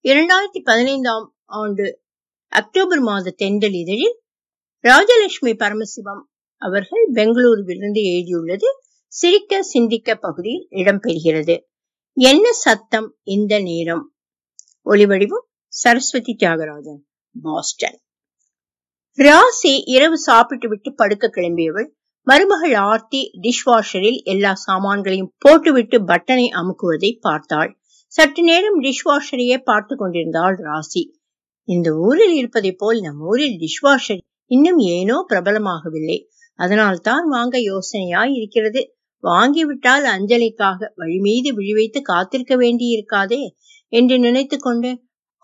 2015 ஆண்டு அக்டோபர் மாத தென்றல் இதழில் ராஜலட்சுமி பரமசிவம் அவர்கள் பெங்களூருவிலிருந்து எழுதியுள்ளது சிரிக்க சிந்திக்க பகுதியில் இடம்பெறுகிறது. என்ன சத்தம் இந்த நேரம்? ஒலிவடிவம் சரஸ்வதி தியாகராஜன், பாஸ்டன். ராசி இரவு சாப்பிட்டு விட்டு படுக்க கிளம்பியவள் மருமகள் ஆர்த்தி டிஷ்வாஷரில் எல்லா சாமான்களையும் போட்டுவிட்டு பட்டனை அமுக்குவதை பார்த்தாள். சற்று நேரம் டிஷ்வாஷரையே பார்த்து கொண்டிருந்தாள் ராசி. இந்த ஊரில் இருப்பதை போல் நம் ஊரில் டிஷ்வாஷர் இன்னும் ஏனோ பிரபலமாகவில்லை. அதனால் தான் வாங்க யோசனையாய் இருக்கிறது. வாங்கிவிட்டால் அஞ்சலிக்காக வழி மீது விழி வைத்து காத்திருக்க வேண்டி இருக்காதே என்று நினைத்து கொண்டு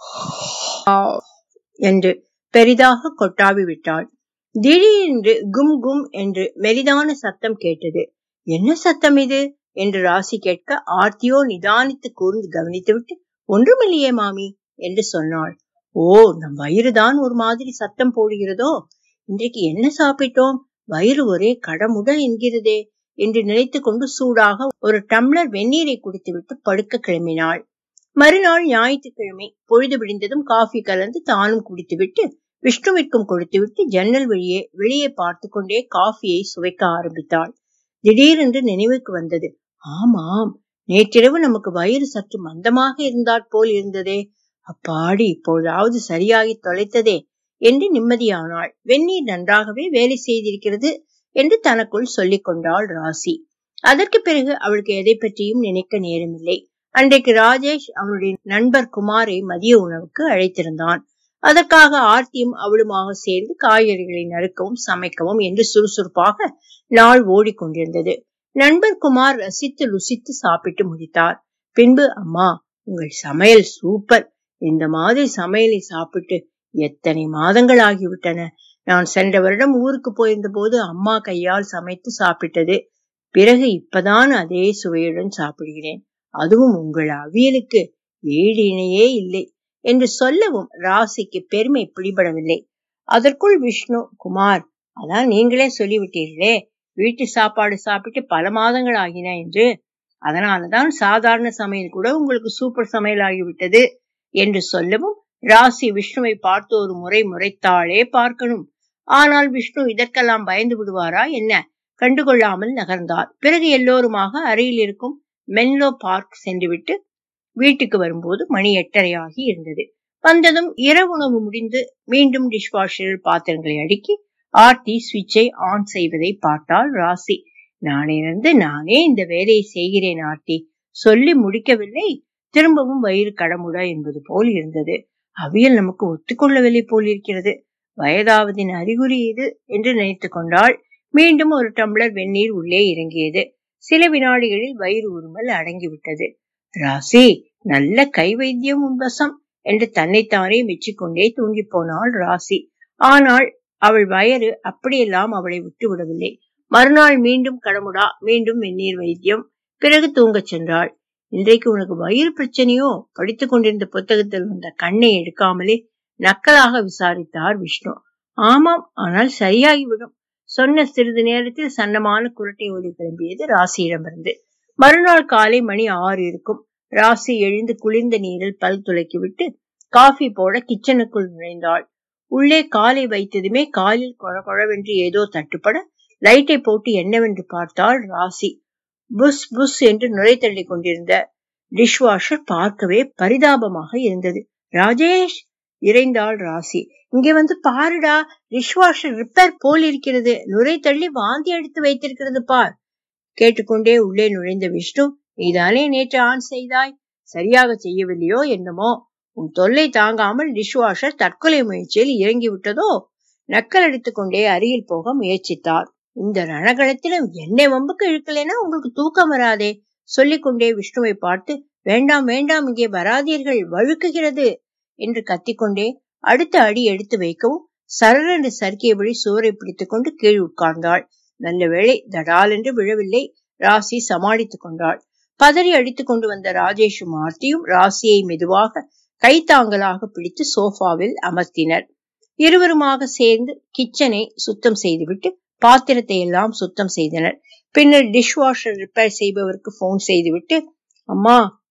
என்று பெரிதாக கொட்டாவி விட்டாள். திடீரென்று கும் கும் என்று மெலிதான சத்தம் கேட்டது. என்ன சத்தம் இது என்று ராசி கேட்க, ஆர்த்தியோ நிதானித்து கூர்ந்து கவனித்துவிட்டு, ஒன்றுமில்லையே மாமி என்று சொன்னாள். ஓ, நம் வயிறுதான் ஒரு மாதிரி சத்தம் போடுகிறதோ. இன்றைக்கு என்ன சாப்பிட்டோம்? வயிறு ஒரே கடமுட என்கிறதே என்று நினைத்து கொண்டு சூடாக ஒரு டம்ளர் வெந்நீரை குடித்துவிட்டு படுக்க கிளம்பினாள். மறுநாள் ஞாயிற்றுக்கிழமை பொழுது விடிந்ததும் காஃபி கலந்து தானும் குடித்துவிட்டு விஷ்ணுவிற்கும் கொடுத்துவிட்டு ஜன்னல் வழியே வெளியே பார்த்து கொண்டே காஃபியை சுவைக்க ஆரம்பித்தாள். திடீரென்று நினைவுக்கு வந்தது. ஆமாம், நேற்றிரவு நமக்கு வயிறு சற்று மந்தமாக இருந்தாற் போல் இருந்ததே. அப்பாடி, இப்பொழுதாவது சரியாகி தொலைத்ததே என்று நிம்மதியானாள். வெந்நீர் நன்றாகவே வேலை செய்திருக்கிறது என்று தனக்குள் சொல்லிக் கொண்டாள் ராசி. அதற்கு பிறகு அவளுக்கு எதை பற்றியும் நினைக்க நேரமில்லை. அன்றைக்கு ராஜேஷ் அவனுடைய நண்பர் குமாரை மதிய உணவுக்கு அழைத்திருந்தான். அதற்காக ஆர்த்தியும் அவளுமாக சேர்ந்து காய்கறிகளை நறுக்கவும் சமைக்கவும் என்று சுறுசுறுப்பாக நாள் ஓடிக்கொண்டிருந்தது. நண்பர் குமார் ரசித்து ருசித்து சாப்பிட்டு முடித்தார். பின்பு, அம்மா, உங்கள் சமையல் சூப்பர். இந்த மாதிரி சமையலை சாப்பிட்டு எத்தனை மாதங்கள் ஆகிவிட்டன. நான் சென்ற வருடம் ஊருக்கு போயிருந்த போது அம்மா கையால் சமைத்து சாப்பிட்டது. பிறகு இப்பதான் அதே சுவையுடன் சாப்பிடுகிறேன். அதுவும் உங்கள் அவியலுக்கு ஈடு இணையே இல்லை என்று சொல்லவும் ராசிக்கு பெருமை பிடிபடவில்லை. அதற்குள் விஷ்ணு, குமார், அதான் நீங்களே சொல்லிவிட்டீர்களே, வீட்டு சாப்பாடு சாப்பிட்டு பல மாதங்கள் ஆகின என்று. அதனாலதான் சாதாரண சமையல் கூட உங்களுக்கு சூப்பர் சமையல் ஆகிவிட்டது என்று சொல்லவும் ராசி விஷ்ணுவை பார்த்து ஒரு முறை முறைத்தாளே பார்க்கணும். ஆனால் விஷ்ணு இதற்கெல்லாம் பயந்து விடுவாரா என்ன? கண்டுகொள்ளாமல் நகர்ந்தார். பிறகு எல்லோருமாக அருகில் இருக்கும் மென்லோ பார்க் சென்றுவிட்டு வீட்டுக்கு வரும்போது மணி 8:30 ஆகி இருந்தது. வந்ததும் இரவுணவு முடிந்து மீண்டும் டிஷ்வாஷரில் பாத்திரங்களை அடுக்கி ஆர்த்தி சுவிட்சை ஆன் செய்வதை பார்த்தாள் ராசி. நானிருந்து நானே இந்த வேலையை செய்கிறேன் ஆர்த்தி, சொல்லி முடிக்கவில்லை, திரும்பவும் வயிறு கடமுட என்பது போல் இருந்தது. அவியல் நமக்கு ஒத்துக்கொள்ளவில்லை போல் இருக்கிறது. வயதாவதின் அறிகுறி இது என்று நினைத்து கொண்டாள். மீண்டும் ஒரு டம்ளர் வெந்நீர் உள்ளே இறங்கியது. சில வினாடிகளில் வயிறு உருமல் அடங்கிவிட்டது. ராசி, நல்ல கை வைத்தியம் உன்வசம் என்று தன்னைத்தானே மெச்சிக்கொண்டே தூங்கி போனாள் ராசி. ஆனால் அவள் வயறு அப்படியெல்லாம் அவளை விட்டு விடவில்லை. மறுநாள் மீண்டும் கடமுடா, மீண்டும் வெந்நீர் வைத்தியம், பிறகு தூங்கச் சென்றாள். இன்றைக்கு உனக்கு வயிறு பிரச்சனையோ? படித்துக் கொண்டிருந்த புத்தகத்தில் வந்த கண்ணை எடுக்காமலே நக்கலாக விசாரித்தார் விஷ்ணு. ஆமாம், ஆனால் சரியாகிவிடும் சொன்ன சிறிது நேரத்தில் சன்னமான குரட்டை ஒலி கிளம்பியது ராசியிடமிருந்து. மறுநாள் காலை மணி 6 இருக்கும். ராசி எழுந்து குளிர்ந்த நீரில் பல் துளைக்கி விட்டு காஃபி போட கிச்சனுக்குள் நுழைந்தாள். உள்ளே காலை வைத்ததுமே காலில் கொழவென்று ஏதோ தட்டுப்பட லைட்டை போட்டு என்னவென்று பார்த்தாள் ராசி. புஷ் புஷ் என்று நுழை தள்ளி கொண்டிருந்த டிஷ்வாஷர் பார்க்கவே பரிதாபமாக இருந்தது. ராஜேஷ், இறைந்தாள் ராசி. இங்கே வந்து பாருடா, டிஷ்வாஷர் ரிப்பேர் போல் இருக்கிறது, நுரை தள்ளி வாந்தி எடுத்து வைத்திருக்கிறது பார். கேட்டுக்கொண்டே உள்ளே நுழைந்த விஷ்ணு, நீதானே நேற்று ஆன் செய்தாய், சரியாக செய்யவில்லையோ என்னமோ, உன் தொல்லை தாங்காமல் டிஷ்வாஷர் தற்கொலை முயற்சியில் இறங்கி விட்டதோ? நக்கல் அடித்துக் கொண்டே அருகில் போக முயற்சித்தார். இந்த ரணகளத்திலும் என்னை வம்புக்கு இழுக்கலைன்னா உங்களுக்கு தூக்கம் வராதே. சொல்லிக்கொண்டே விஷ்ணுவை பார்த்து, வேண்டாம் வேண்டாம், இங்கே வராதீர்கள், வழுக்குகிறது என்று கத்திக்கொண்டே அடுத்த அடி எடுத்து வைக்கவும் சரரென்று சறுக்கியபடி சுவரை பிடித்துக் கொண்டு கீழ் உட்கார்ந்தாள். நல்ல வேளை, தடால் என்று விழவில்லை. ராசி சமாளித்துக் கொண்டாள். பதறி அடித்துக் கொண்டு வந்த ராஜேஷும் ஆர்த்தியும் ராசியை மெதுவாக கைத்தாங்கலாக பிடித்து சோஃபாவில் அமர்த்தினர். இருவருமாக சேர்ந்து கிச்சனை சுத்தம் செய்துவிட்டு பாத்திரத்தை எல்லாம் சுத்தம் செய்தனர். பின்னர் டிஷ்வாஷர் ரிப்பேர் செய்பவருக்கு போன் செய்துவிட்டு, அம்மா,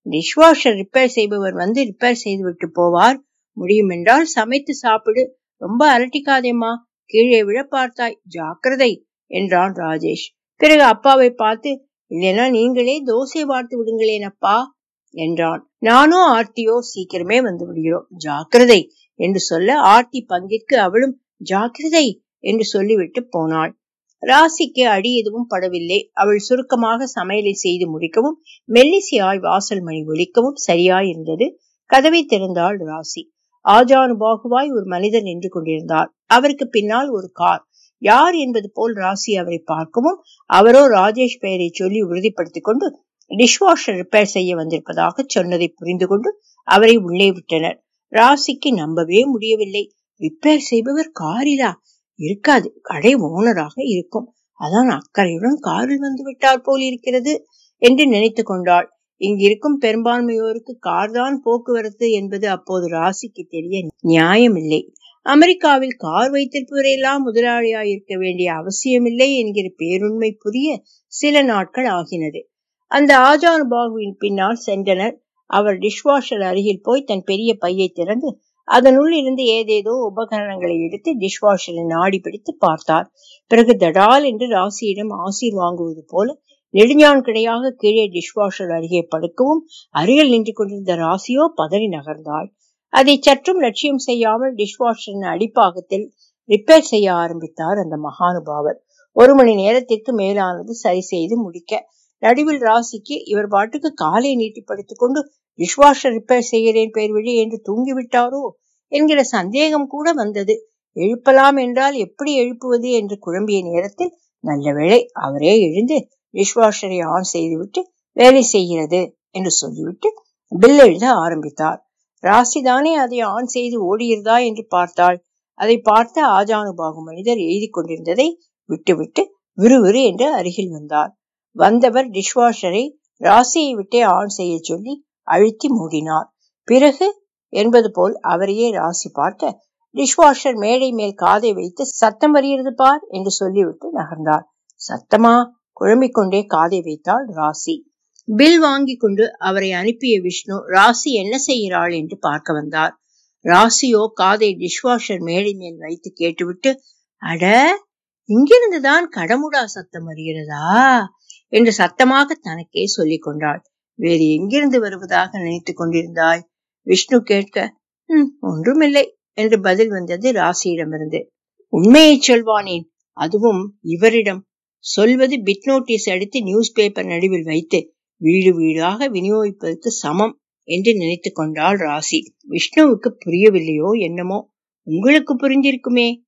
டிஷ்வாஷர் ரிப்பேர் செய்பவர் வந்து ரிப்பேர் செய்து விட்டு போவார். முடியும் என்றால் சமைத்து சாப்பிடு. ரொம்ப அலட்டிக்காதேம்மா, கீழே விழ பார்த்தாய், ஜாக்கிரதை என்றான் ராஜேஷ். பிறகு அப்பாவை பார்த்து, இல்லைனா நீங்களே தோசை வார்த்து விடுங்களேன் அப்பா என்றான். நானும் ஆர்த்தியோ சீக்கிரமே வந்து விடுகிறோம், ஜாக்கிரதை என்று சொல்ல ஆர்த்தி பங்கிற்கு அவளும் ஜாக்கிரதை என்று சொல்லிவிட்டு போனாள். ராசிக்கு அடி எதுவும் படவில்லை. அவள் சுருக்கமாக சமையலை செய்து முடிக்கவும் மெல்லிசையாய் வாசல் மணி ஒலிக்கவும் சரியாயிருந்தது. கதவை திறந்தாள் ராசி. ஆஜானுபாகுவாய் ஒரு மனிதர் நின்று கொண்டிருந்தார். அவருக்கு பின்னால் ஒரு கார். யார் என்பது போல் ராசி அவரை பார்க்கவும் அவரோ ராஜேஷ் பெயரை சொல்லி உறுதிப்படுத்திக் கொண்டு டிஷ்வாஷர் ரிப்பேர் செய்ய வந்திருப்பதாக சொன்னதை புரிந்து கொண்டு அவரை உள்ளே விட்டனர். ராசிக்கு நம்பவே முடியவில்லை. ரிப்பேர் செய்பவர் காரிலா? இருக்காது, கடை ஓனராக இருக்கும். அதான் அக்கறையுடன் காரில் வந்து விட்டார் போல் இருக்கிறது என்று நினைத்து கொண்டாள். இங்கிருக்கும் பெரும்பான்மையோருக்கு கார்தான் போக்குவரத்து என்பது அப்போது ராசிக்கு தெரிய நியாயமில்லை. அமெரிக்காவில் கார் வைத்திருப்பவரையெல்லாம் முதலாளியாயிருக்க வேண்டிய அவசியமில்லை என்கிற பேருண்மை புரிய சில நாட்கள் ஆகினது. அந்த ஆஜானுபாகுவின் பின்னால் சென்றனர். அவர் டிஷ்வாஷர் அருகில் போய் தன் பெரிய பையை திறந்து அதனுள் இருந்து ஏதேதோ உபகரணங்களை எடுத்து டிஷ்வாஷரை நாடி பிடித்து பார்த்தார். பிறகு தடால் என்று ராசியிடம் ஆசீர் வாங்குவது போல நெடுஞ்சான் கிடையாக கீழே டிஷ்வாஷர் அருகே படுக்கவும் அருகில் நின்று கொண்டிருந்த ராசியோ பதறி நகர்ந்தாள். அதை சற்றும் லட்சியம் செய்யாமல் டிஷ்வாஷரின் அடிப்பாகத்தில் ரிப்பேர் செய்ய ஆரம்பித்தார் அந்த மகானுபாவர். 1 மணி நேரத்திற்கு மேலானது சரி செய்து முடிக்க நடுவில் ராசிக்கு இவர் பாட்டுக்கு காலை நீட்டி படுத்துக் கொண்டு டிஷ்வாஷர் ரிப்பேர் செய்கிறேன் பேர் வழி என்று தூங்கிவிட்டாரோ என்கிற சந்தேகம் கூட வந்தது. எழுப்பலாம் என்றால் எப்படி எழுப்புவது என்று குழம்பிய நேரத்தில் நல்ல வேளை அவரே எழுந்து டிஷ்வாஷரை ஆன் செய்துவிட்டு வேலை செய்கிறது என்று சொல்லிவிட்டு பில் எழுத ஆரம்பித்தார். ராசிதானே அதை ஆன் செய்து ஓடியிருந்தா என்று பார்த்தாள். அதை பார்த்த ஆஜானுபாகு மனிதர் எழுதி கொண்டிருந்ததை விட்டுவிட்டு விறுவிறு என்று அருகில் வந்தார். வந்தவர் டிஷ்வாஷரை ராசியை விட்டே ஆன் செய்ய சொல்லி அழுத்தி மூடினார். பிறகு என்பது போல் அவரையே ராசி பார்க்க டிஷ்வாஷர் மேடை மேல் காதை வைத்து சத்தம் வருகிறது பார் என்று சொல்லிவிட்டு நகர்ந்தார். சத்தமா? குழம்பிக் கொண்டே காதை வைத்தாள் ராசி. பில் வாங்கி கொண்டு அவரை அனுப்பிய விஷ்ணு ராசி என்ன செய்கிறாள் என்று பார்க்க வந்தார். ராசியோ காதை டிஷ்வாஷர் மேடை மேல் வைத்து கேட்டுவிட்டு, அட, இங்கிருந்துதான் கடமுடா சத்தம் வருகிறதா என்று சத்தமாக தனக்கே சொல்லிக் கொண்டாள். வேறு எங்கிருந்து வருவதாக நினைத்து கொண்டிருந்தாய்? விஷ்ணு கேட்க, ஒன்றுமில்லை என்று பதில் வந்தது ராசியிடமிருந்து. உண்மையை சொல்வானேன், அதுவும் இவரிடம். சொல்வது பிட் நோட்டீஸ் அடித்து நியூஸ் பேப்பர் நடுவில் வைத்து வீடு வீடாக விநியோகிப்பதற்கு சமம் என்று நினைத்து கொண்டாள் ராசி. விஷ்ணுவுக்கு புரியவில்லையோ என்னமோ. உங்களுக்கு புரிஞ்சிருக்குமே